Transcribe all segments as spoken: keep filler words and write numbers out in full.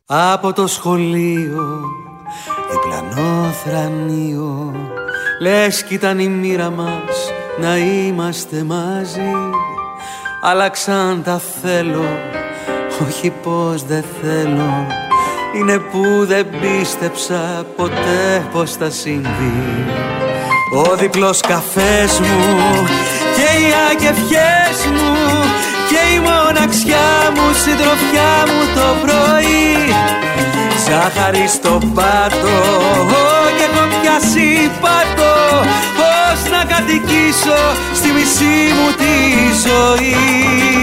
Από το σχολείο, διπλανό θρανείο, λες κι ήταν η μοίρα μας να είμαστε μαζί. Άλλαξαν τα θέλω, όχι πως δεν θέλω. Είναι που δεν πίστεψα ποτέ πως θα συμβεί. Ο διπλός καφές μου και οι αγγευχές μου και η μοναξιά μου, συντροφιά μου το πρωί. Ζάχαρη στο πάτο και έχω πιάσει πάτο, πώς να κατοικήσω στη μισή μου τη ζωή.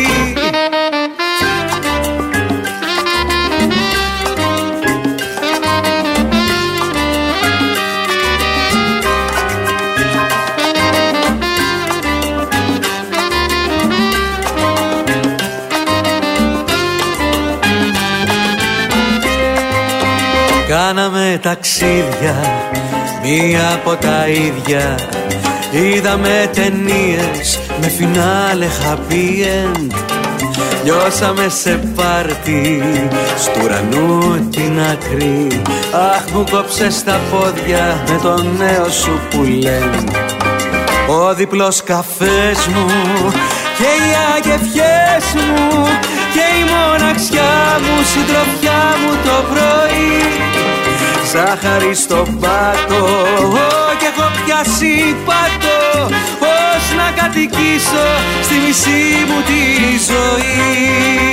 Κάναμε ταξίδια, μία από τα ίδια. Είδαμε ταινίες με φινάλε happy end. Λιώσαμε σε πάρτι, στου ουρανού την άκρη. Αχ, μου κόψες τα πόδια με τον νέο σου που λένε. Ο διπλός καφές μου και οι αγγευχές μου και η μοναξιά μου, συντροφιά μου το πρωί. Ζάχαρη στο πάτο και έχω πιάσει πάτο, πώς να κατοικήσω στη μισή μου τη ζωή.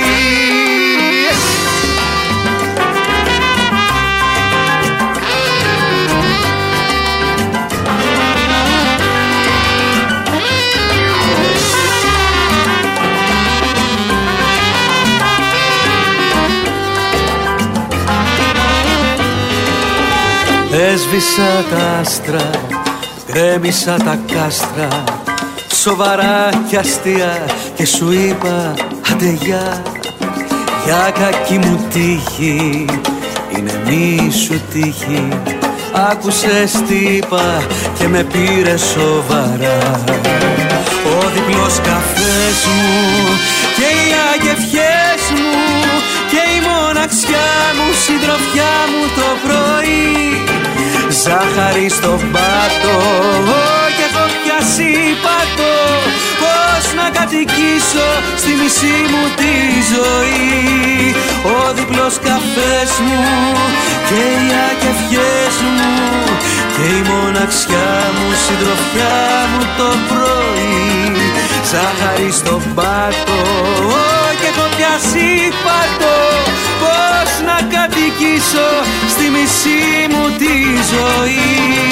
Έσβησα τα άστρα, γκρέμισα τα κάστρα, σοβαρά κι αστεία, και σου είπα άντε γεια. Για κακή μου τύχη, είναι μη σου τύχη. Άκουσες τι είπα και με πήρε σοβαρά. Ο διπλός καφές μου και οι αγγευχές μου και η μοναξιά μου, συντροφιά μου το πρωί. Ζάχαρη στον πάτο και έχω πιάσει πάτο, πώς να κατοικήσω στη μισή μου τη ζωή. Ο διπλός καφές μου και οι αγγευχές μου και η μοναξιά μου, συντροφιά μου το πρωί. Ζάχαρη στον πάτο και έχω πιάσει πάτο, πώς να κατοικήσω στη μισή μου τη ζωή.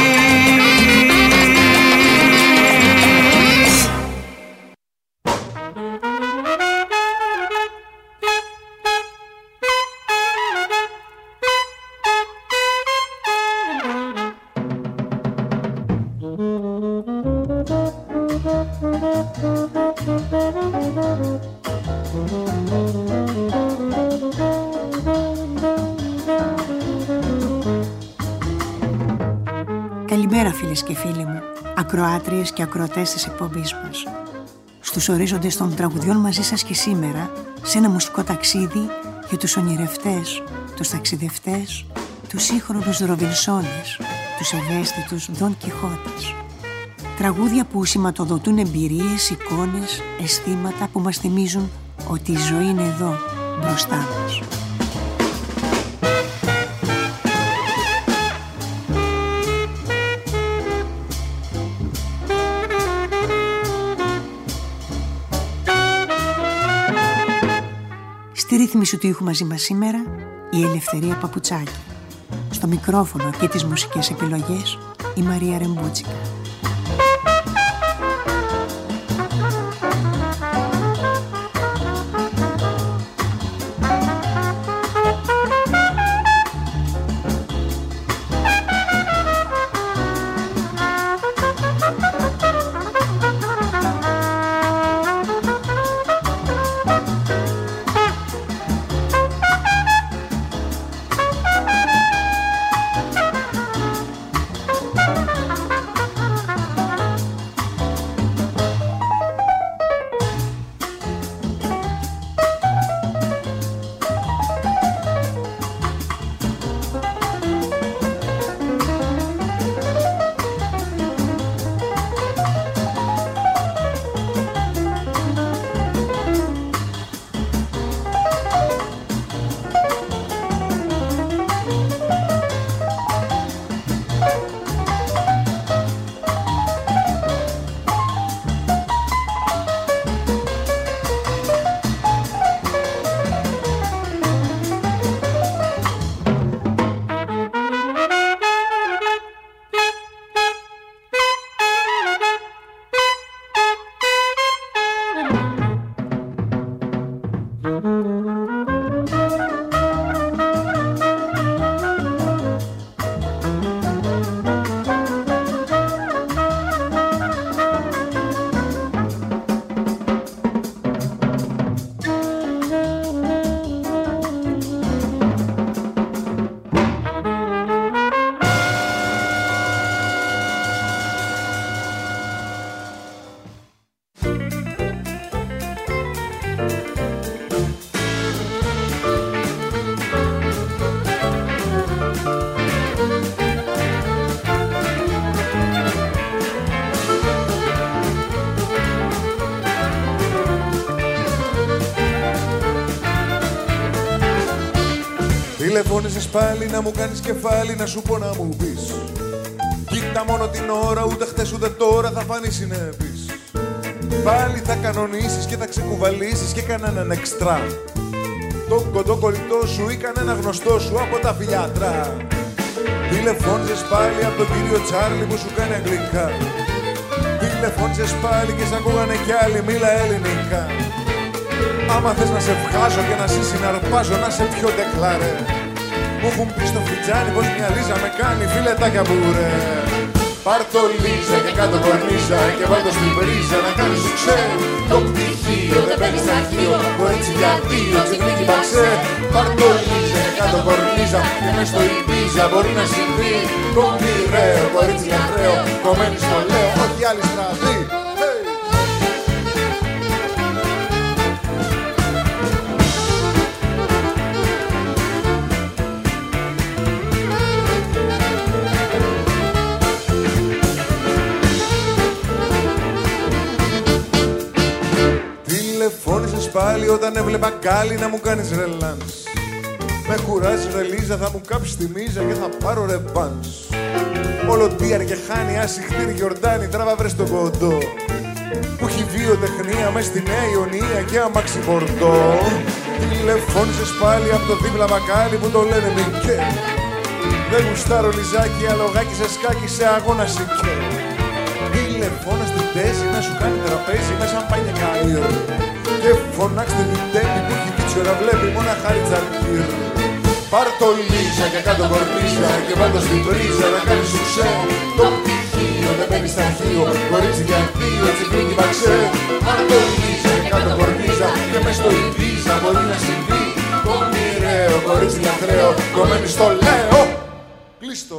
Καλημέρα φίλες και φίλοι μου, ακροάτριες και ακροατές της εκπομπής μας. Στους ορίζοντες των τραγουδιών μαζί σας και σήμερα, σε ένα μουσικό ταξίδι για τους ονειρευτές, τους ταξιδευτές, τους σύγχρονους Ροβινσόνες, τους ευαίσθητους Δον Κιχώτες. Τραγούδια που σηματοδοτούν εμπειρίες, εικόνες, αισθήματα που μας θυμίζουν ότι η ζωή είναι εδώ, μπροστά μας. Στη ρύθμιση του ήχου μαζί μας σήμερα, η Ελευθερία Παπουτσάκη. Στο μικρόφωνο και τις μουσικές επιλογές, η Μαρία Ρεμπούτσικα. Τηλεφώνησες πάλι να μου κάνεις κεφάλι, να σου πω να μου πεις. Κοίτα μόνο την ώρα, ούτε χτες ούτε τώρα θα φανείς συνεπής. Πάλι θα κανονίσεις και θα ξεκουβαλήσεις και κανέναν εξτρά. Τον κοντό κολλητό σου ή κανένα γνωστό σου από τα φιλιάτρα. Τηλεφώνησες πάλι από τον κύριο Τσάρλι που σου κάνει αγγλικά. Τηλεφώνησες πάλι και σ' ακούγανε κι άλλοι, μίλα ελληνικά. Άμα θες να σε βγάζω και να σε συναρπάζω, να σε πιο ντεκλάρε. Μου έχουν πει στο φιτζάνι πως μια Λίζα με κάνει φιλετάκια μπουρε. Πάρ' το Λίζα και κάτω κορνίζα και βάλ' το στην πρίζα να κάνεις σου ξέ. Το πτυχίο δεν παίρνει στα αρχείο, κορίτσι για δύο, ξυπνίκι μπαξέ. Πάρ' το Λίζα και κάτω κορνίζα και μες στο Ιμπίζα μπορεί να συμβεί. Το μοιραίο, κορίτσι λαθραίο, κομμένη στο λέω, όχι άλλη στραβή. Τηλεφώνησες πάλι όταν έβλεπα κάλλη να μου κάνεις ρελάνς. Με κουράζεις ρε Λίζα, θα μου κάψεις τη μίζα και θα πάρω ρεβάνς. Όλο τίαρ και χάνει, άσυχτήρι Γιορτάνη, τράβα βρες τον κοντό. Που έχει βιοτεχνία μες στη Νέα Ιωνία και αμάξι Μπορντό. Τηλεφώνησες πάλι από το δίπλα μπακάλι που το λένε Μικέ. Δεν γουστάρω Λιζάκι, αλογάκι σε σκάκι σε αγώνα σικέ. Τηλεφώνα στην τέζη να σου κάνει τραπέζι με σαμπάνια καΐρ. Και φωνάξτε την τέμπη που έχει δίτσιο να βλέπει μόνα χάρη τσαρκύρ. Πάρ' το Λίζα και κάτω κορνίζα και βάλ' το στην πρίζα να κάνεις σουξέ. Το πτυχίο δεν μπαίνει στα αρχείο, κορίτσι για δύο, τσιπλίκι μπαξέ. Πάρ' το Λίζα και κάτω κορνίζα και μες στο Ιμπίζα μπορεί να συμβεί. Το μοιραίο, κορίτσι λαθραίο, κομμένη στο λέω. Κλείστο.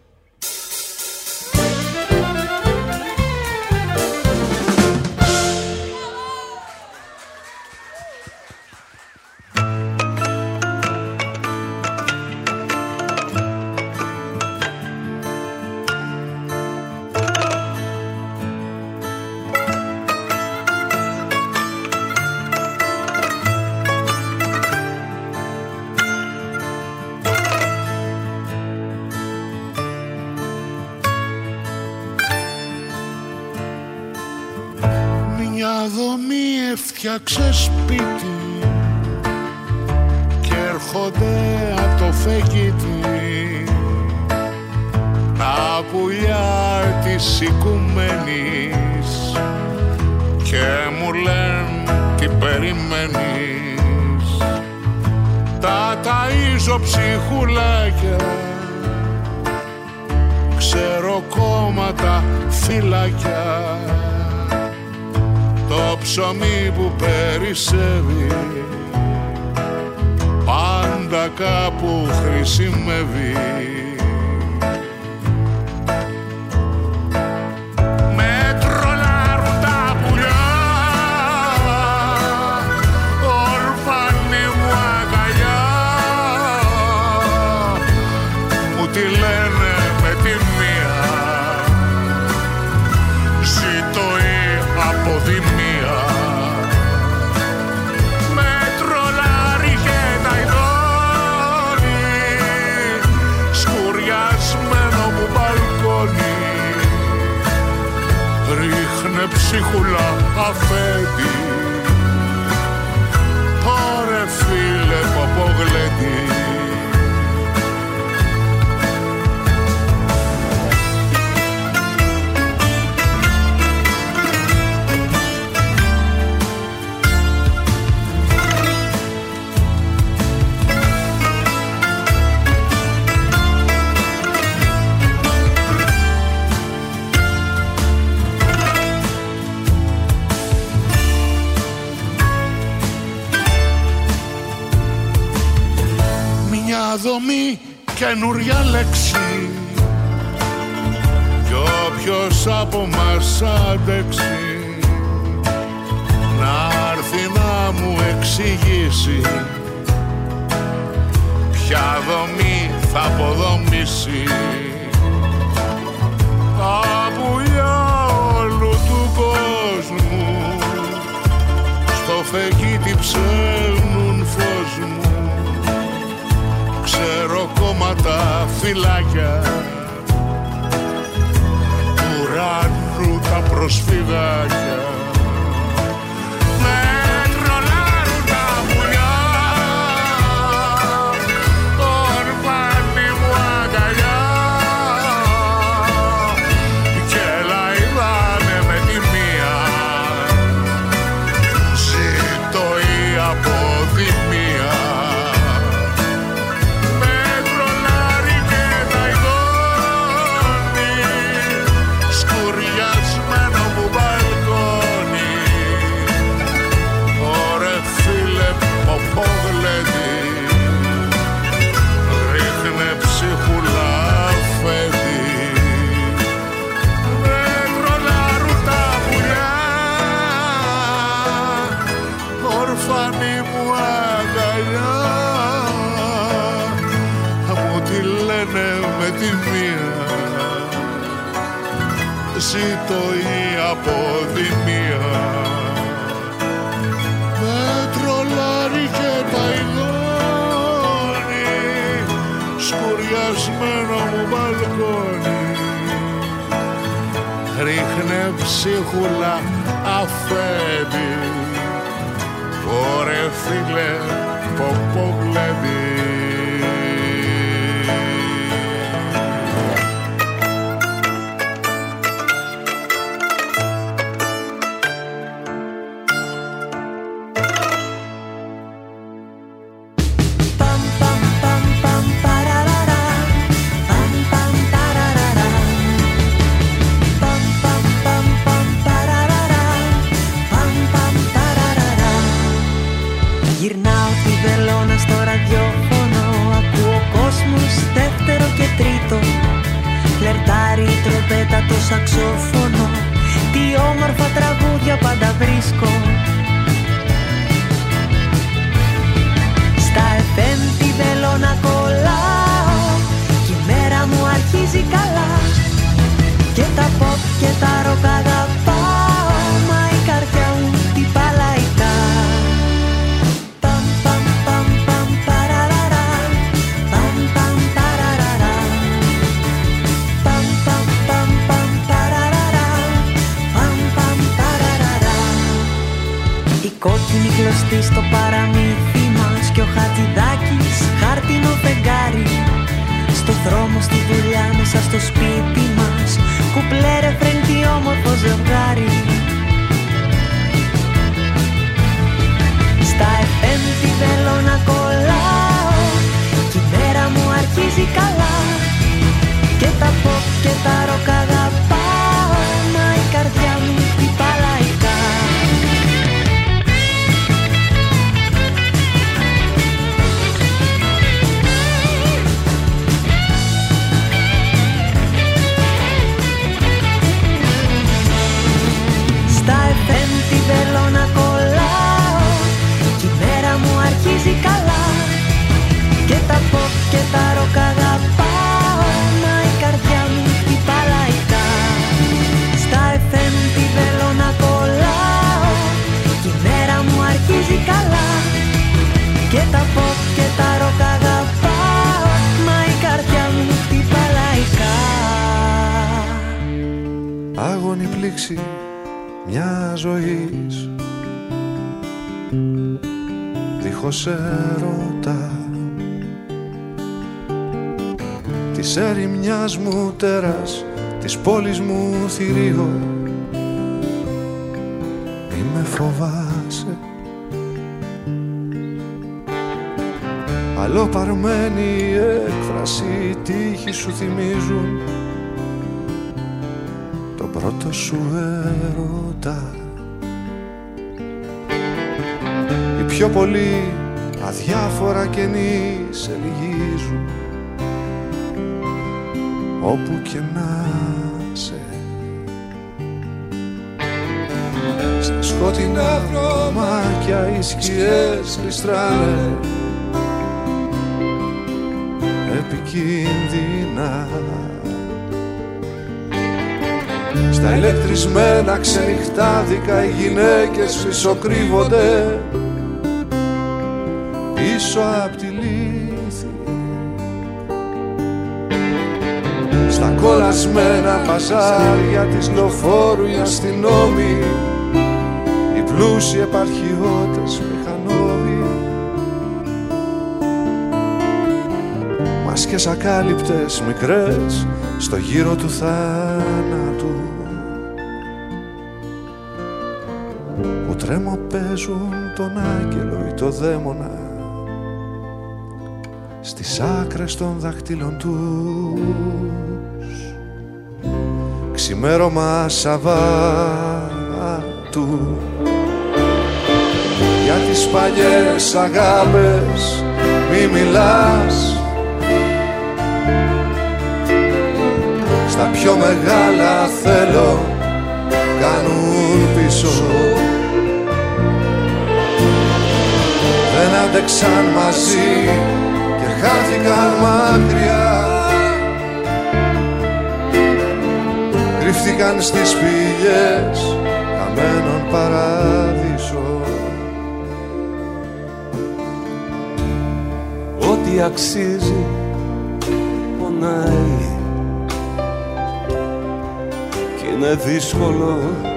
Φτιάξε σπίτι και έρχονται απ' το φεγγίτι τα πουλιά της οικουμένης και μου λένε τι περιμένεις. Τα ταΐζω ψυχουλάκια, ξέρω κόμματα φυλάκια. Το ψωμί που περισσεύει πάντα κάπου χρησιμεύει. Με τρολάρουν τα πουλιά, ορφανή μου αγκαλιά. Μου τη λένε με τη μία, ζήτω η αποδημία. Ρίχνε ψίχουλα αφέντη, ωρε φίλε ποπογλέντη. Δομή καινούρια λέξη κι όποιος από μας αντέξει να έρθει να μου εξηγήσει ποια δομή θα αποδομήσει. Τα πουλιά όλου του κόσμου στο φεγγίτι ψέλνουν φως μου. ξέρω κόμματα, φυλάκια ουρανού τα προσφυγάκια. Με τρολάρουν τα πουλιά, ορφάνη μου αγκαλιά, και λαϊδάνε με τη μία. Ζήτω η αποδημία. Με τρολάρει και ταϊδώνει, σκουριασμένο μου μπαλκόνι. Ωρε φίλε ποπόγλεδι, ρίχνε ψίχουλα φέδι. Με τρολάρουν τα πουλιά, ορφανή μου αγκαλιά, μου τη λένε με τη μία. Ζήτω η αποδημία. Με τρολάρει και παϊδώνει, σκουριασμένο μου μπαλκόνι. Ρίχνε ψίχουλα αφέντη, ωρε φίλε ποπόγλεδι. Γυρνάω τη βελόνα στο ραδιόφωνο, ακούω κόσμος δεύτερο και τρίτο. Φλερτάρει η τροπέτα, το σαξόφωνο, τι όμορφα τραγούδια πάντα βρίσκω. Στα εφ εμ τη βελόνα κολλάω, κι η μέρα μου αρχίζει καλά. Και τα pop και τα rock αγαπάω, μα η καρδιά μου χτυπά λαϊκά. Κόκκινη κλωστή στο παραμύθι μας κι ο Χατζηδάκης χάρτινο φεγγάρι. Στο δρόμο, στη δουλειά, μέσα στο σπίτι μας, κουπλέ ρεφρέν, τι όμορφο ζευγάρι. Στα εφ εμ τη βελόνα κολλάω, κι η μέρα μου αρχίζει καλά. Και τα pop και τα rock αγαπάω, μα η καρδιά μου χτυπά λαϊκά. Στα εφ εμ τη βελόνα κολλάω, κι η μέρα μου αρχίζει καλά. Και τα pop και τα rock αγαπάω, μα η καρδιά μου χτυπά λαϊκά. Στα εφ εμ τη βελόνα κολλάω, κι η μέρα μου αρχίζει καλά. Και τα pop και τα rock αγαπάω, μα η καρδιά μου χτυπά λαϊκά. Άγωνη πλήξη μια ζωής, δίχως έρωτα, της ερημιάς μου τέρας, της πόλης μου θηρίο. Μη με φοβάσαι, αλλοπαρμένη έκφραση, οι τύχοι σου θυμίζουν τον πρώτο σου έρωτα. Οι πιο πολλοί αδιάφορα κενοί σε λυγίζουν, όπου και να σε. Στα σκοτεινά δρομάκια οι σκιές γλιστράνε επικίνδυνα. Στα ηλεκτρισμένα ξενυχτάδικα οι γυναίκες φυσοκρύβονται πίσω απ' τη λύθη. κολλασμένα παζάρια της λοφόρου οι αστυνόμοι, οι πλούσιοι επαρχιώτες μηχανόμοι, μάσκες ακάλυπτες μικρές στο γύρο του θάνατου, που τρέμοπαίζουν τον άγγελο ή το δαίμονα στις άκρες των δαχτύλων τους. Ξημέρωμα Σαββάτου, για τις παλιές αγάπες μη μιλάς, στα πιο μεγάλα θέλω κάνουν πίσω. Δεν άντεξαν μαζί και χάθηκαν μακριά, κρύφτηκαν στις πηγές χαμένων παράδεισο. Ό,τι αξίζει πονάει κι είναι δύσκολο,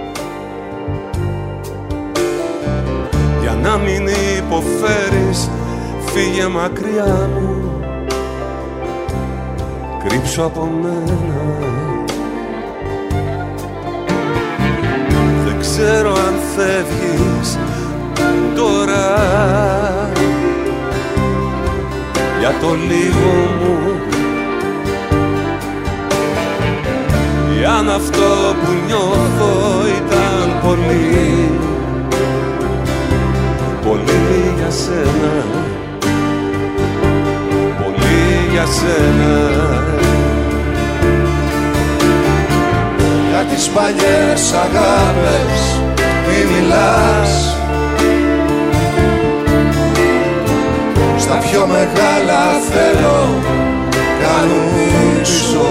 για να μην υποφέρεις φύγε μακριά μου, κρύψου από μένα. Δεν ξέρω αν φεύγεις τώρα, για το λίγο μου, ή αν αυτό που νιώθω ήταν πολύ, πολύ για σένα, πολύ για σένα. Για τις παλιές αγάπες μη μιλάς, στα πιο μεγάλα θέλω κάνουν πίσω.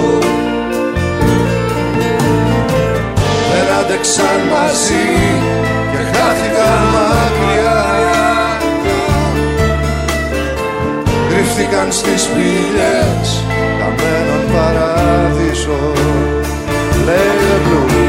Δεν άντεξαν μαζί και χάθηκαν μακριά, κρύφτηκαν στις πηγές χαμένων παράδεισο. Play the blues.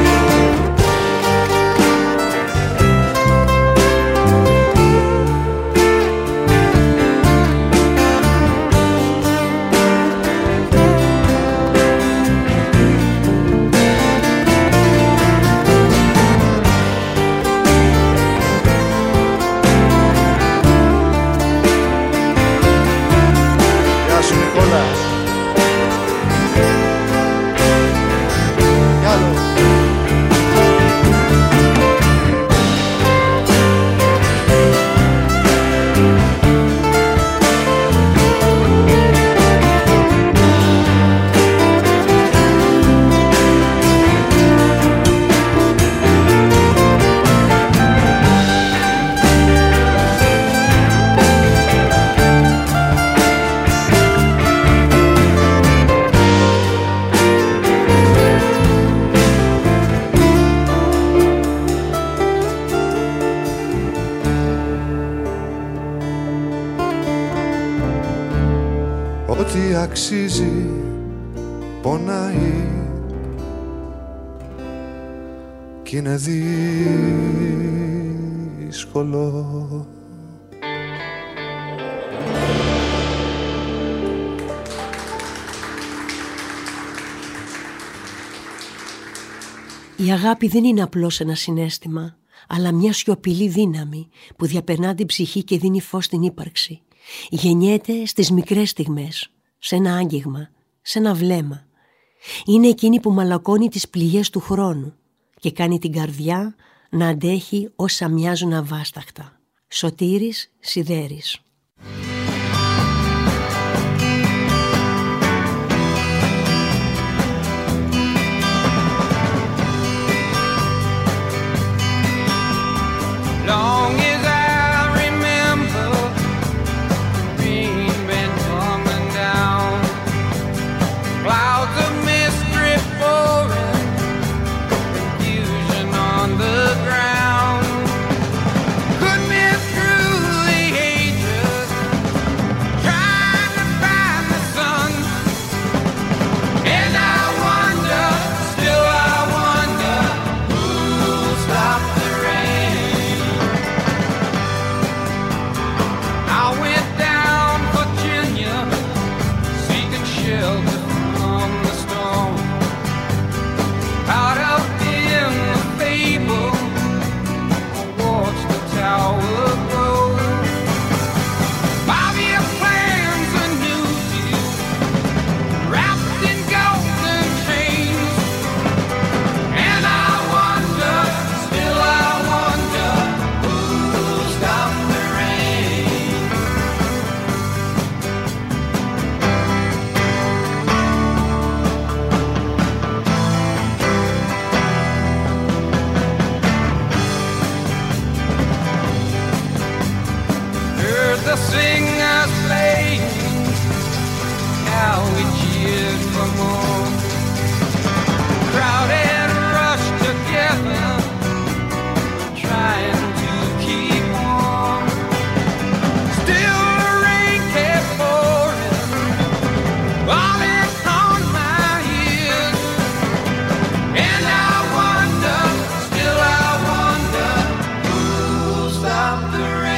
Γεια σου Νικόλα. Ό,τι αξίζει πονάει κι είναι δύσκολο. Η αγάπη δεν είναι απλώς ένα συναίσθημα, αλλά μια σιωπηλή δύναμη που διαπερνά την ψυχή και δίνει φως στην ύπαρξη. Γεννιέται στις μικρές στιγμές, σε ένα άγγιγμα, σε ένα βλέμμα. Είναι εκείνη που μαλακώνει τις πληγές του χρόνου και κάνει την καρδιά να αντέχει όσα μοιάζουν αβάσταχτα. Σωτήρης Σιδέρης. Long as I remember, the rain been coming down, clouds of mist drip pouring, confusion on the ground. Could be through the hatred shelter from the storm. Out of in the fable, I watch the tower grow. Five-year plans and new deals, wrapped in golden chains. And I wonder, still I wonder, who'll stop the rain? Heard the singers playing, how we cheered for more. Crowd had rushed together, trying to keep warm. Still the rain kept pouring, falling on my ears. And I wonder, still I wonder, who'll stop the rain?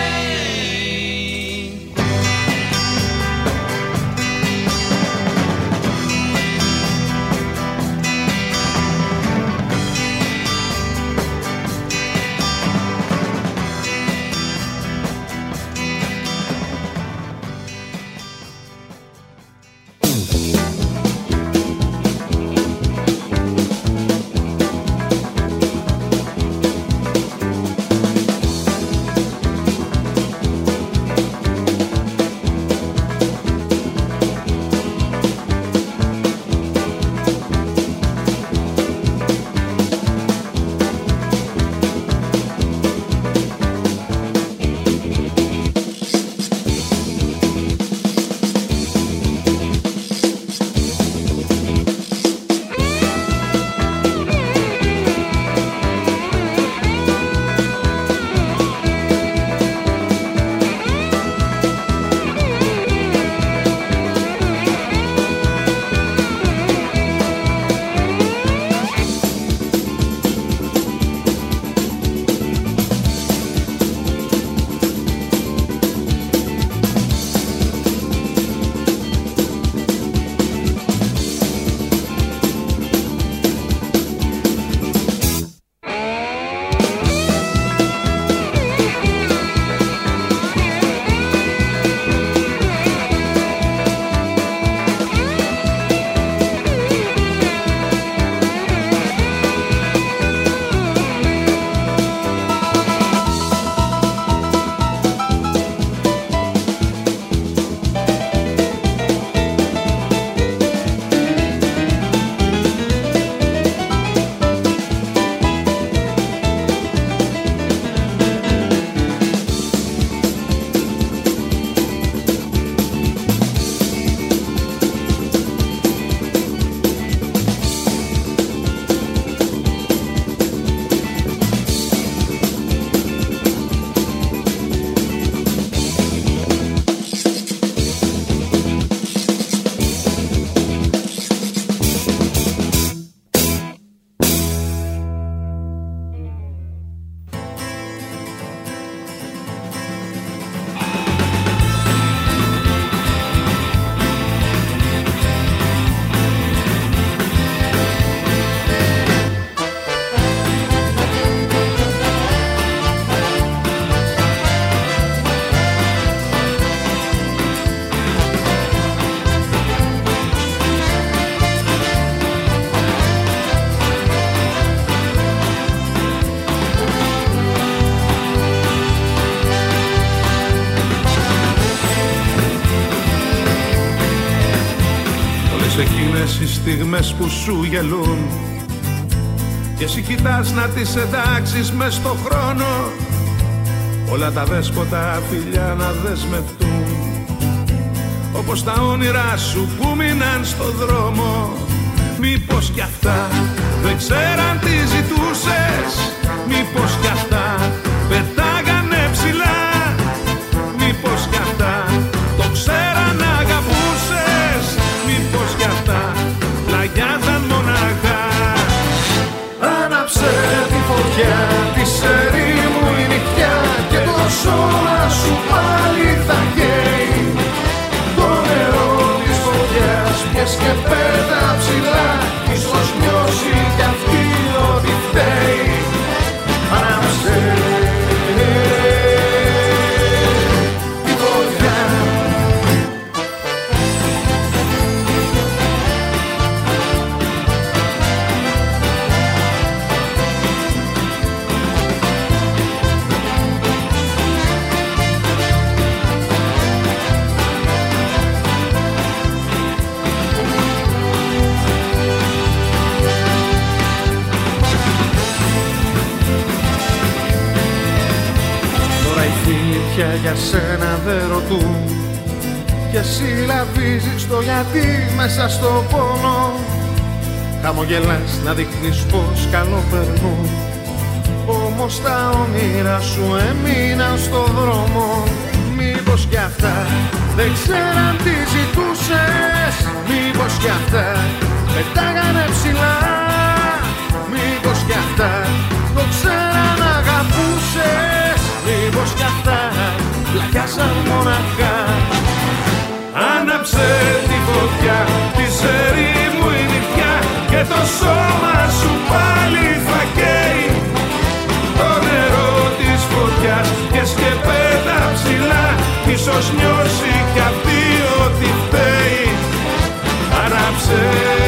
Εκείνες οι στιγμές που σου γελούν και εσύ κοιτάς να τις εντάξεις μες στο χρόνο, όλα τα δέσποτα φιλιά να δεσμευτούν, όπως τα όνειρά σου που μείναν στο δρόμο. Μήπως κι αυτά δεν ξέραν τι ζητούσες, μήπως κι αυτά πετάγανε ψηλά, μήπως κι αυτά το ξέραν να αγαπούσες, μήπως κι αυτά πλαγιάζαν μοναχά. Άναψε τη φωτιά της ερήμου η νυχτιά και το σώμα σου πάλι θα καίει. Το νερό της φωτιάς πιες πιες και πέτα ψηλά, ίσως νιώσει κι αυτή ότι φταίει. Άναψε τη φωτιά. Για σένα δεν ρωτούν κι εσύ λαβίζεις το γιατί μέσα στο πόνο. Χαμογελάς να δείχνεις πως καλό περνούν, όμως τα όνειρα σου έμειναν στο δρόμο. Μήπως κι αυτά δεν ξέραν τι ζητούσες, μήπως κι αυτά πετάγανε ψηλά, μήπως κι αυτά το ξέραν αγαπούσες, μήπως κι αυτά πλακιάσαν μοναχά. Άναψε τη φωτιά, της ερήμου η νυχτιά και το σώμα σου πάλι θα καίει. Το νερό της φωτιάς και σκεπέτα ψηλά, ίσως νιώσει κι αυτή ότι φταίει. Άναψε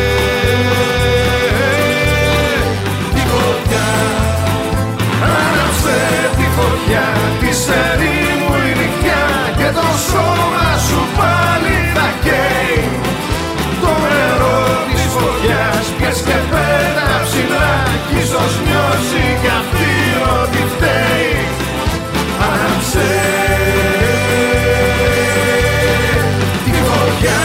τη φωτιά, άναψε τη φωτιά, της ερήμου η νυχτιά και το σώμα σου πάλι θα καίει. Το νερό της φωτιάς πιες και πέτα ψηλά, κι ίσως νιώσει κι αυτή ότι φταίει. Άναψε τη φωτιά.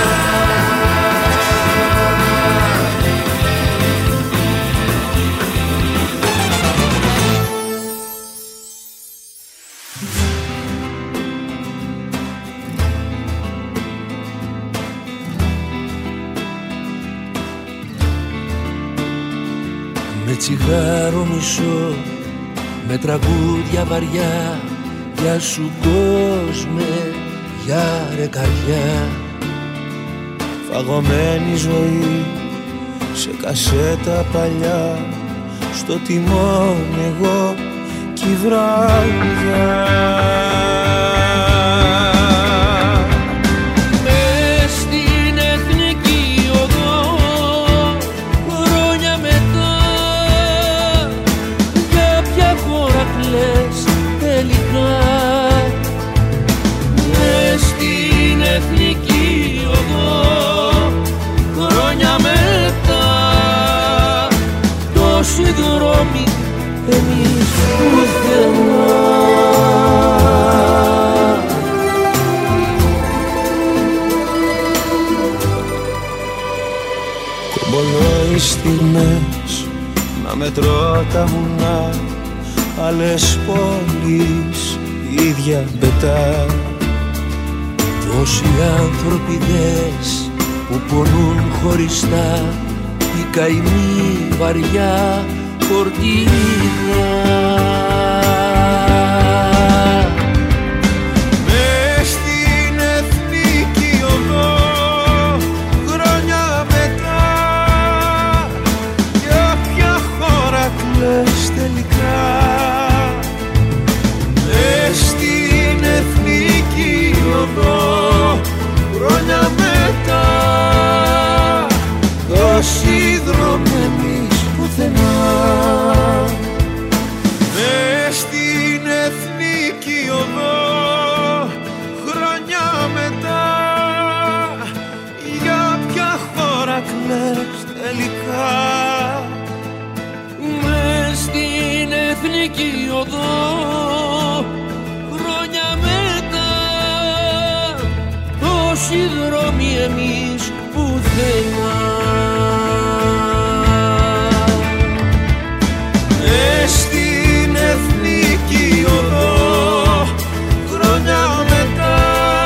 Με τσιγάρο μισό, με τραγούδια βαριά, γεια σου κόσμε, γεια ρε καρδιά. Φαγωμένη ζωή σε κασέτα παλιά, στο τιμόνι εγώ κι η βράδια. Τόσοι δρόμοι εμείς πουθενά. Κομπολώ οι στιγμές να μετρώ τα βουνά, άλλες πόλεις ίδια μπετά. Τόσοι άνθρωποι δες που πονούν χωριστά, η καημή βαριά φορτίδα. Μες στην εθνική οδό χρόνια μετά, για ποια χώρα κλαις τελικά. Μες στην εθνική οδό χρόνια μετά, τόσοι δρόμοι εμείς πουθενά. Μες στην εθνική οδό χρόνια μετά, για ποια χώρα κλαις τελικά. Μες στην εθνική οδό χρόνια μετά, τόσοι δρόμοι εμείς πουθενά. Μες στην εθνική οδό χρόνια μετά,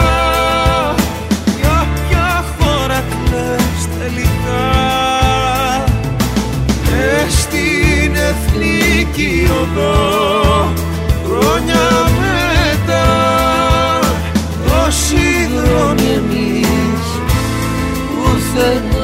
για ποια χώρα κλαις τελικά. Μες στην εθνική οδό χρόνια μετά, τόσοι δρόμοι εμείς πουθενά. πουθενά.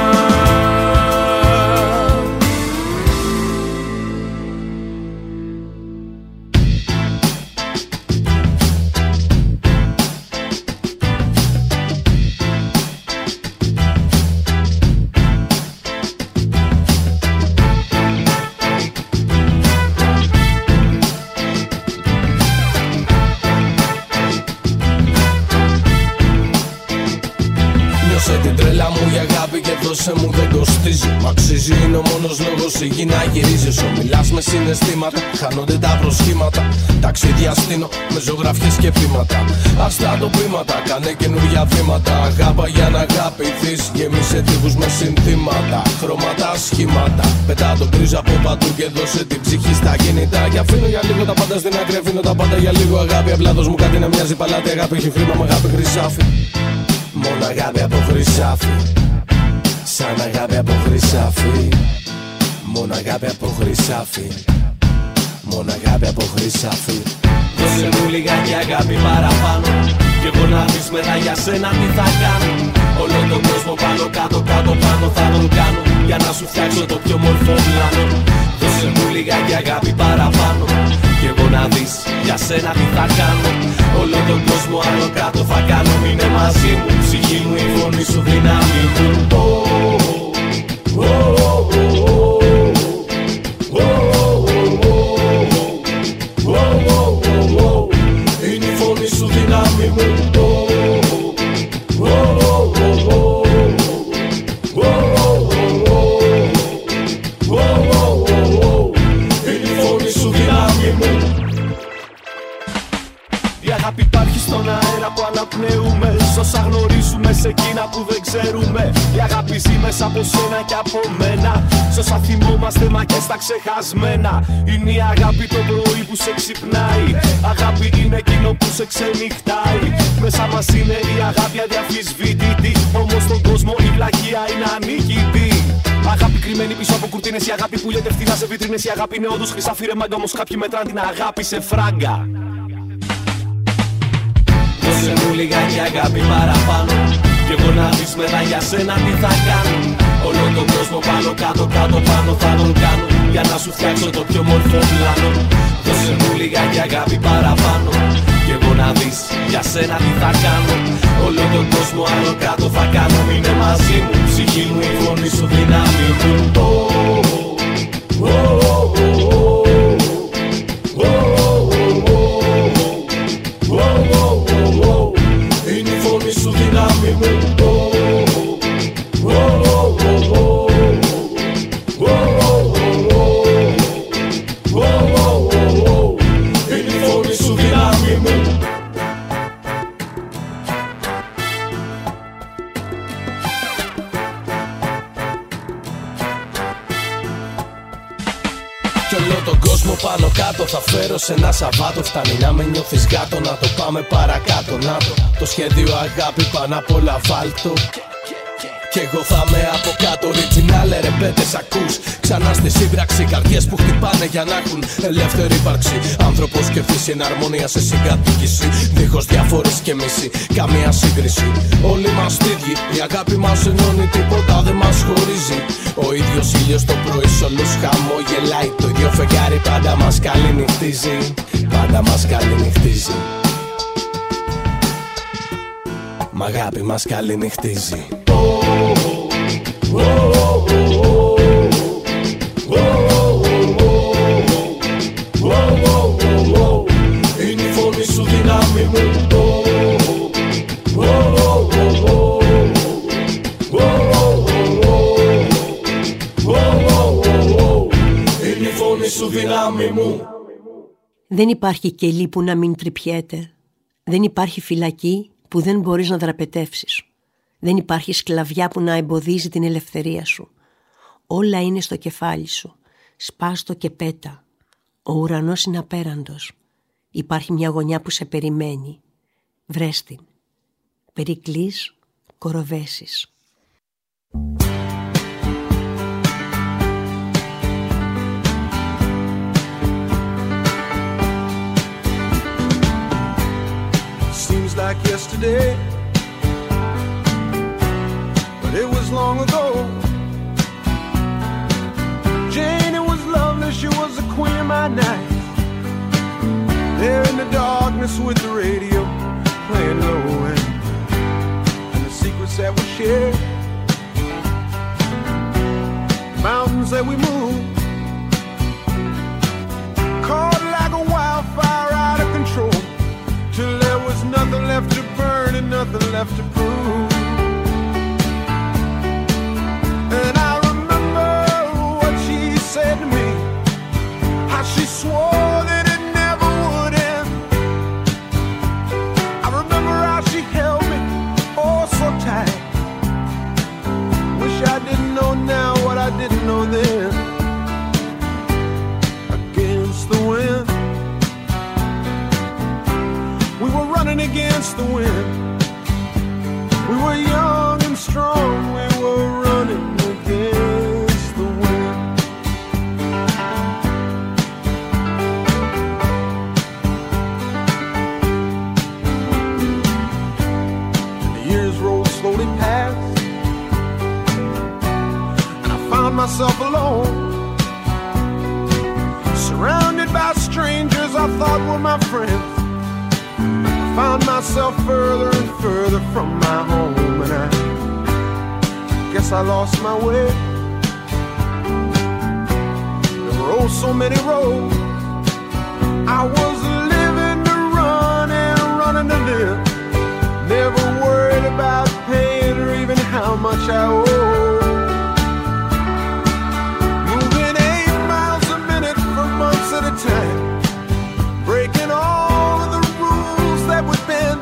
Δώσε μου δεν κοστίζει, μ' αξίζει, είναι ο μόνος λόγος η γη να γυρίζει. Όσο μιλάς με συναισθήματα, χάνονται τα προσχήματα. Ταξίδια στείνω με ζωγραφιές και πείματα. Άστα τοπήματα, κάνε καινούργια βήματα. Αγάπα για να αγαπηθείς, γέμισε τείχους με συνθήματα. Χρώματα, σχήματα, πετά τον κρίζο από παντού και δώσε την ψυχή στα κινητά. Και αφήνω για λίγο τα πάντα στην άκρη, αφήνω τα πάντα για λίγο αγάπη. Απλά δώσ' μου κάτι να μοιάζει παλάτι, αγάπη έχει χρήμα, μ' αγάπη χρυσάφι. Μόνο αγάπη από χρυσάφι. Σαν αγάπη από χρυσάφι. Μόνο αγάπη από χρυσάφι. Μόνο αγάπη από χρυσάφι. Δώσε μου λιγάκι αγάπη παραπάνω, κι εγώ να δεις μετά για σένα τι θα κάνω. Όλο τον κόσμο πάνω κάτω κάτω πάνω θα τον κάνω, για να σου φτιάξω το πιο μορφό πλάνο. Δώσε μου λιγάκι αγάπη παραπάνω, κι εγώ να δεις για σένα τι θα κάνω. Όλο τον κόσμο άλλο κάτω θα κάνω. Μείνε μαζί μου, ψυχή μου, η φωνή σου, δύναμη μου. Είναι η φωνή σου, δύναμη μου. Είναι η φωνή σου, δύναμη μου. Η αγάπη υπάρχει στον αέρα που αναπνέουμε. Σ' όσα γνωρίζουμε, σε εκείνα που δεν ξέρουμε. Η αγάπη ζει μέσα από σένα και από μένα. Σ' όσα θυμόμαστε μα και στα ξεχασμένα. Είναι η αγάπη το πρωί που σε ξυπνάει. Αγάπη είναι εκείνο που σε ξενυχτάει. Μέσα μας είναι η αγάπη αδιαφυσβήτητη. Όμως στον κόσμο η βλακεία είναι ανίκητη. Αγάπη κρυμμένη πίσω από κουρτίνες. Η αγάπη που λέτε φθηνά σε βιτρίνες. Η αγάπη είναι όντως χρυσάφι ρε μάγκα. Όμως κάποιοι μετράνε την αγάπη σε φράγκα. Δώσε μου λιγάκι αγάπη παραπάνω, κι εγώ να δεις μετά για σένα τι θα κάνω. Όλο τον κόσμο πάνω κάτω κάτω πάνω θα τον κάνω, για να σου φτιάξω το πιο μορφό πλάνο. Δώσε μου λιγάκι αγάπη παραπάνω, κι εγώ να δεις για σένα τι θα κάνω. Όλο τον κόσμο άλλο κάτω θα κάνω. Μείνε μαζί μου, ψυχή μου, η φωνή σου, δύναμη μου. Είναι η φωνή σου, δύναμη μου. Είναι η φωνή σου, δύναμη μου. Κι όλο τον κόσμο πάνω κάτω θα φέρω σε ένα Σαββάτο. Φτάνει να με νιώθεις γάτο, να το πάμε παρακάτω. Να το, το σχέδιο αγάπη πάνω απ' όλα βάλτο. Κι εγώ θα είμαι από κάτω, original ρε πέτες ακούς. Ξανά στη σύμπραξη, καρδιές που χτυπάνε για να έχουν ελεύθερη ύπαρξη. Άνθρωπος και φύση εν αρμονία σε συγκατοίκηση. Δίχως διαφορές και μίση, καμία σύγκριση. Όλοι μας ίδιοι, η αγάπη μας ενώνει, τίποτα δεν μας χωρίζει. Ο ίδιος ήλιος το πρωί σ' όλους χαμογελάει. Το ίδιο φεγγάρι πάντα μας καληνυχτίζει. Πάντα μας καληνυχτίζει. Μ' αγάπη μας καληνυχτίζει. Είναι η φωνή σου, δύναμη μου. Είναι η φωνή σου, δύναμη μου. Δεν υπάρχει κελί που να μην τρυπιέται. Δεν υπάρχει φυλακή που δεν μπορείς να δραπετεύσεις. Δεν υπάρχει σκλαβιά που να εμποδίζει την ελευθερία σου. Όλα είναι στο κεφάλι σου. Σπάστο και πέτα. Ο ουρανός είναι απέραντος. Υπάρχει μια γωνιά που σε περιμένει. Βρες την. Περικλείς, κοροβέσεις. Seems like yesterday, but it was years long ago. Jane, it was lovely, she was the queen of my night. There in the darkness with the radio playing low end, and the secrets that we shared, the mountains that we moved, caught like a wildfire out of control, till there was nothing left to burn and nothing left to prove. And I remember what she said to me, how she swore that it never would end. I remember how she held me oh so tight. Wish I didn't know now what I didn't know then. Against the wind, we were running against the wind. We were young and strong, we were running against the wind. And the years rolled slowly past, and I found myself alone, surrounded by strangers I thought were my friends. Found myself further and further from my home, and I guess I lost my way. There were oh so many roads. I was living to run and running to live, never worried about paying or even how much I owe. Moving eight miles a minute for months at a time, breaking all of the that would bend.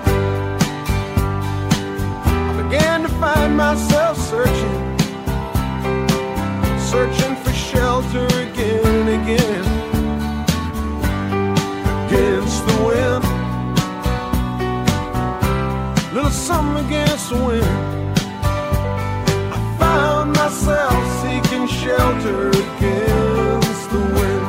I began to find myself searching, searching for shelter again and again. Against the wind, little something against the wind. I found myself seeking shelter against the wind.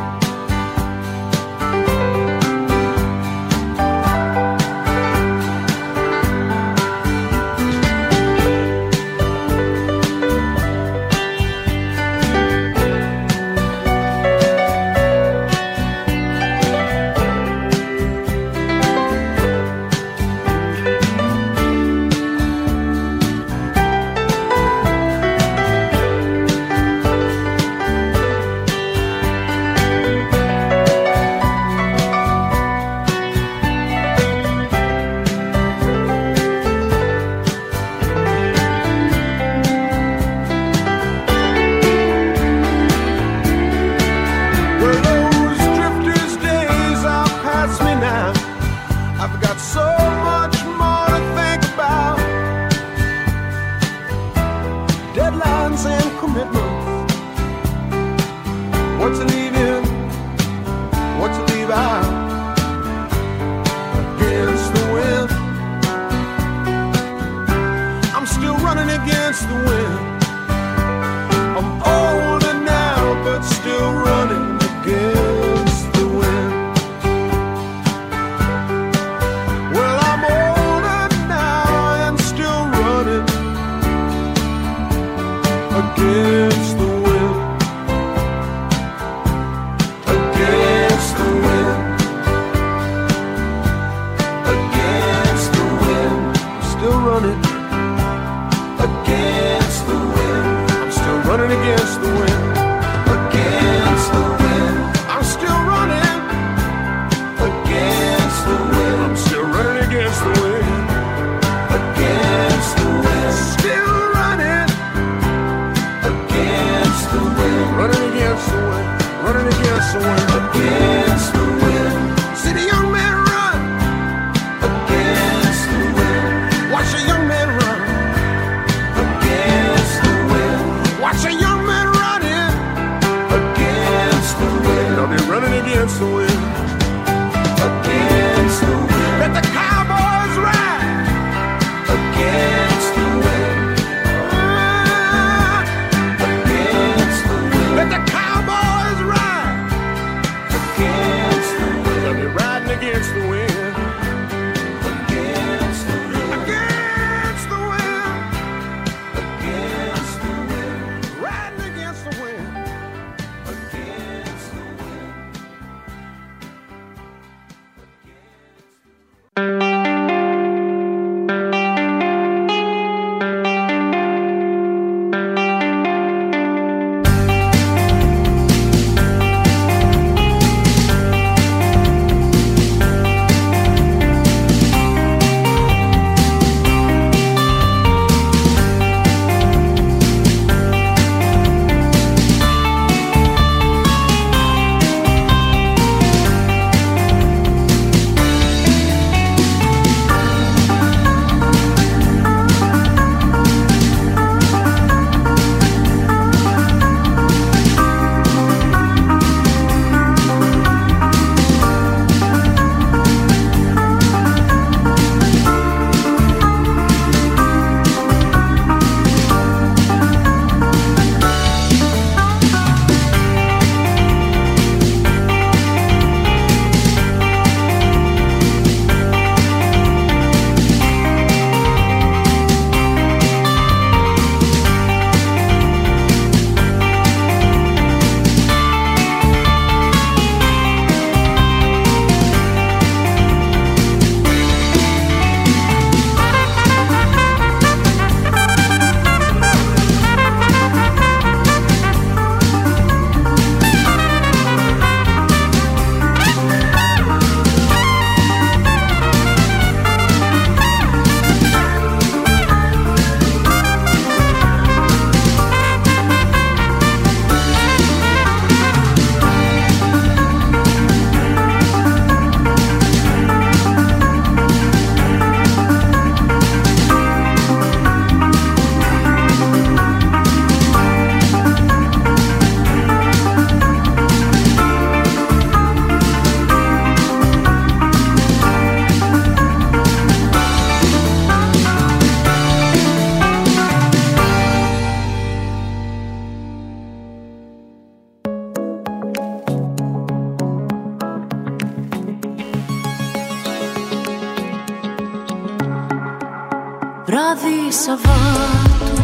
Βράδυ Σαββάτου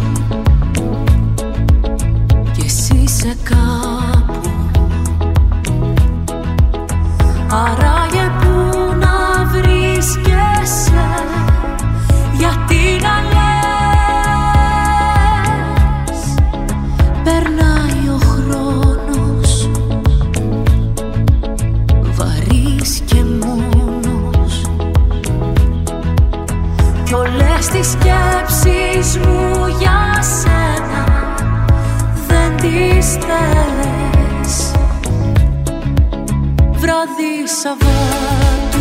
κι εσύ είσαι κάπου. Άραγε που να βρίσκεσαι, γιατί να λες περνάει ο χρόνος βαρύς και μόνος κι όλες τις σκέψεις μου για σένα δεν τις θες. Βράδυ Σαββάτου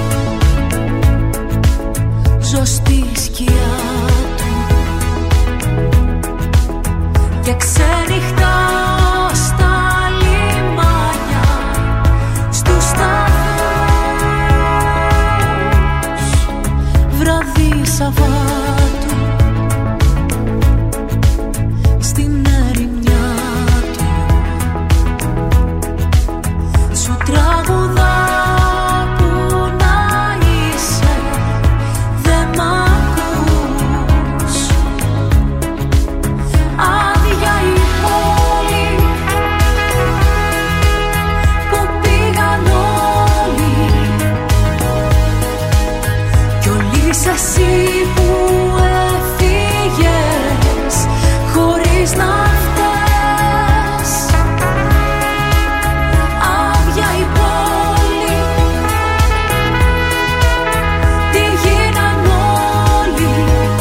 ζω στη σκιά του και ξενυχτάω στα λιμάνια, στους σταθμούς. Βράδυ Σαββάτου στην ερημιά του σου τραγουδά που να είσαι, δε μ' ακούς. Άδεια η πόλη που πήγαν όλοι κι όλοι είσαι εσύ που έφυγες χωρίς να φταίς. Άδεια η πόλη, τι γίναν όλοι.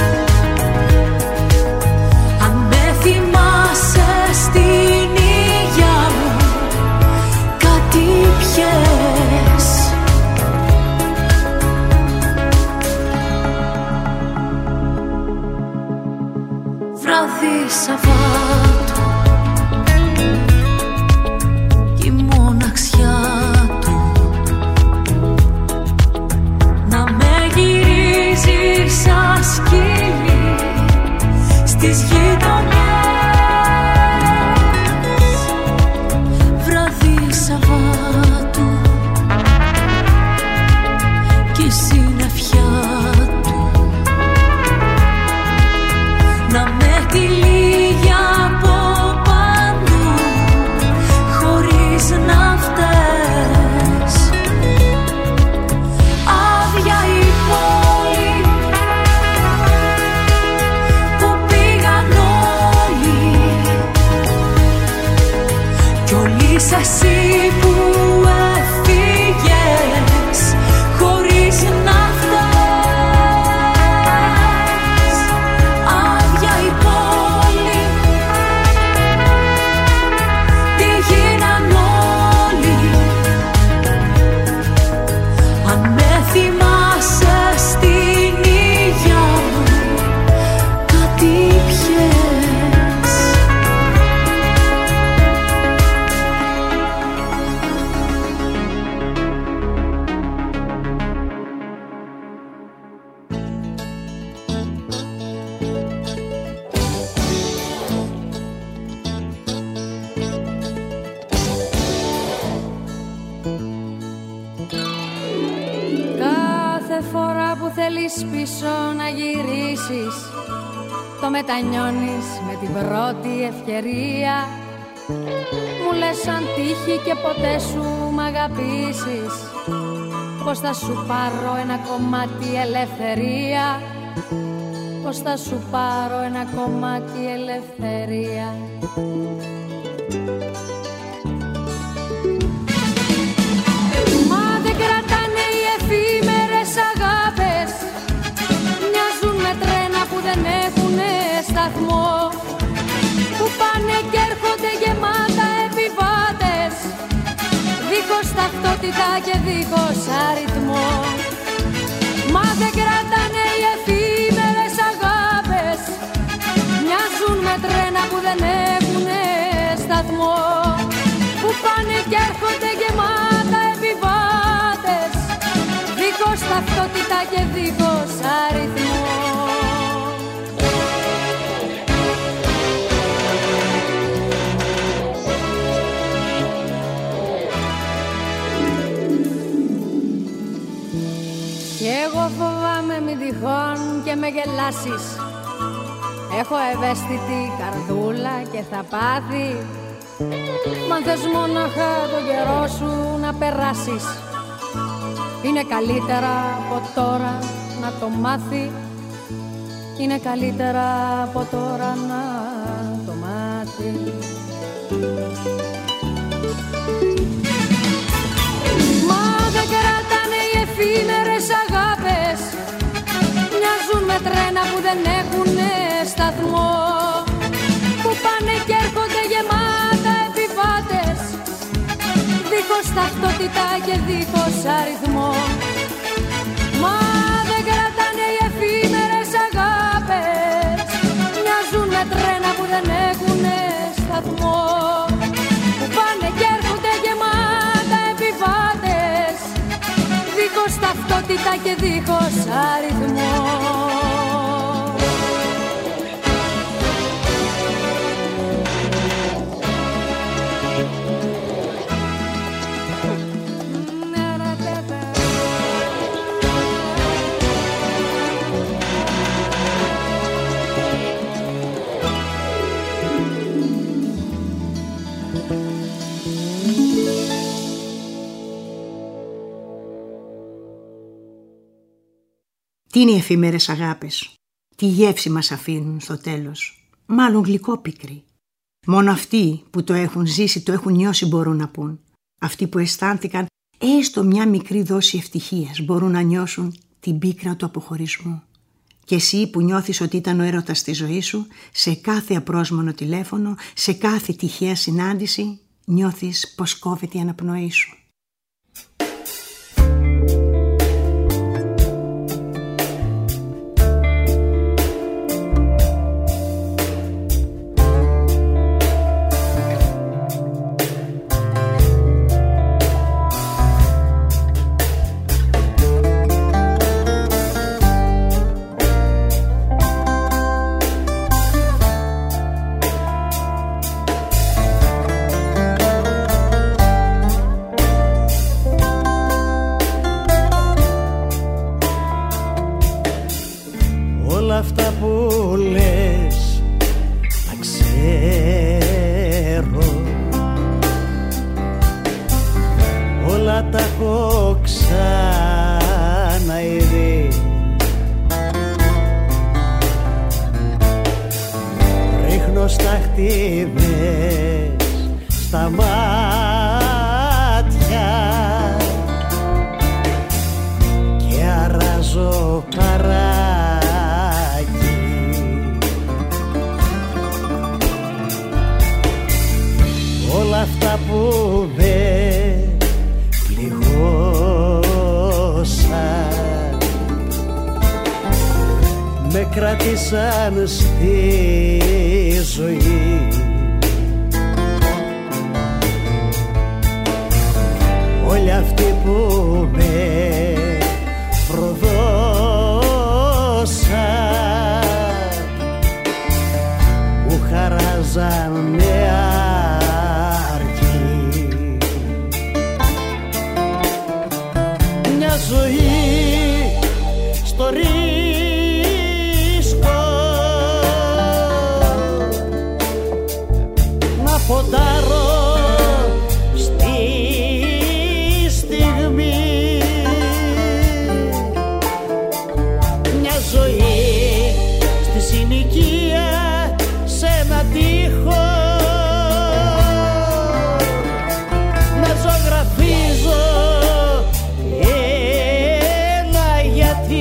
Αν με θυμάσαι στην υγειά μου κάτι πιες. Βράδυ Σαββάτου κι η μοναξιά του να με γυρίζει σαν σκύλι στις γειτονιές. Βράδυ Σαββάτου κι η συννεφιά του να με τυλίγει από παντού χωρίς να φταίς. Άδεια η πόλη που πήγαν όλοι κι όλοι είσαι εσύ που έφυγες χωρίς να φταίς. Άδεια η πόλη, τι γίναν όλοι. Αν με θυμάσαι στην υγειά μου κάτι πιες. Κάθε φορά που θέλεις πίσω να γυρίσεις, το μετανιώνεις με την πρώτη ευκαιρία. Μου λες αν τύχει και ποτέ σου μ' αγαπήσεις, πως θα σου πάρω ένα κομμάτι ελευθερία. Πως θα σου πάρω ένα κομμάτι ελευθερία. Μα δεν κρατάνε οι εφήμερες αγάπες, μοιάζουν με τρένα που δεν έχουνε σταθμό, που πάνε και έρχονται γεμάτα επιβάτες, δίχως ταυτότητα και δίχως αριθμό. Μα δεν κρατάνε οι εφήμερες αγάπες, μοιάζουν με τρένα που δεν έχουνε σταθμό, που πάνε και έρχονται γεμάτα επιβάτες, δίχως ταυτότητα και δίχως αριθμό. Κι εγώ φοβάμαι μη τυχόν και με γελάσεις. Έχω ευαίσθητη καρδούλα και θα πάθει. Μ' αν θες μόναχα το καιρό σου να περάσεις. Είναι καλύτερα από τώρα να το μάθει. Είναι καλύτερα από τώρα να το μάθει. Μα δεν κρατάνε οι εφήμερες αγάπες. Μοιάζουν με τρένα που δεν έχουνε σταθμό, που πάνε και έρχονται γεμάτα επιβάτες, δίχως ταυτότητα και δίχως αριθμό. Μα δεν κρατάνε οι εφήμερες αγάπες. Μοιάζουν με τρένα που δεν έχουνε σταθμό, που πάνε και έρχονται γεμάτα επιβάτες, δίχως ταυτότητα και δίχως αριθμό. Τι είναι οι εφήμερες αγάπες? Τι γεύση μας αφήνουν στο τέλος? Μάλλον γλυκόπικρη. Μόνο αυτοί που το έχουν ζήσει, το έχουν νιώσει μπορούν να πούν. Αυτοί που αισθάνθηκαν έστω μια μικρή δόση ευτυχίας μπορούν να νιώσουν την πίκρα του αποχωρισμού. Και εσύ που νιώθεις ότι ήταν ο έρωτας στη ζωή σου, σε κάθε απρόσμενο τηλέφωνο, σε κάθε τυχαία συνάντηση, νιώθεις πως κόβεται η αναπνοή σου. Κράτησαν στη ζωή. Όλοι αυτοί που με προδώσαν, μου χαράζαν με αρκή μια ζωή στο ρίσκο. Ποντάρω στη στιγμή μια ζωή στη συνοικία σε ένα τοίχο, να ζωγραφίζω ένα γιατί.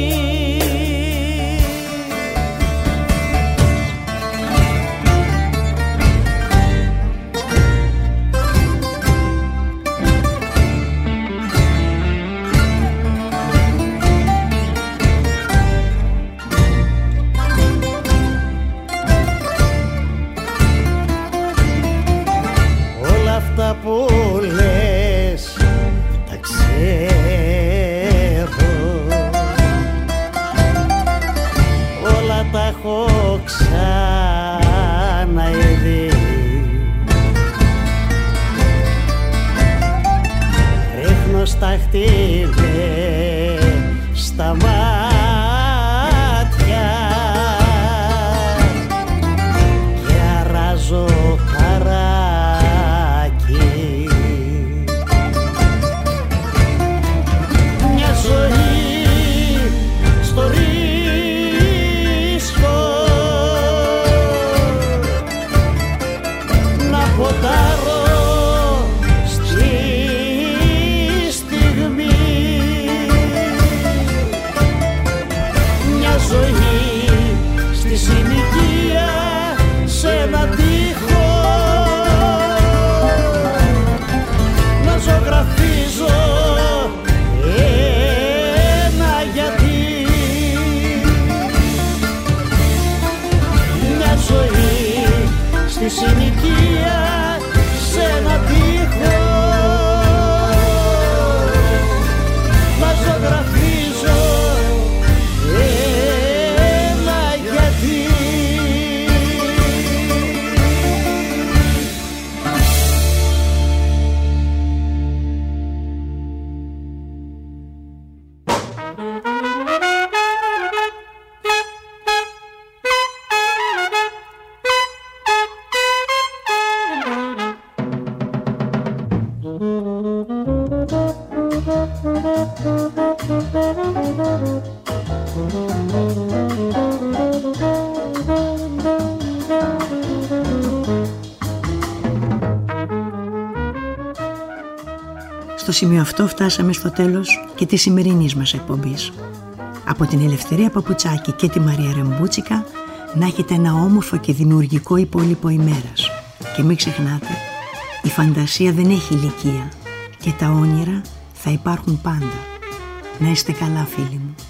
ένα τοίχο να ζωγραφίζω ένα γιατί, μια ζωή στη συνοικία σε ένα τοίχο να ζωγραφίζω ένα γιατί. Στο σημείο αυτό φτάσαμε στο τέλος και της σημερινής μας εκπομπής. Από την Ελευθερία Παπουτσάκη και τη Μαρία Ρεμπούτσικα να έχετε ένα όμορφο και δημιουργικό υπόλοιπο ημέρας. Και μην ξεχνάτε, η φαντασία δεν έχει ηλικία και τα όνειρα θα υπάρχουν πάντα. Να είστε καλά, φίλοι μου.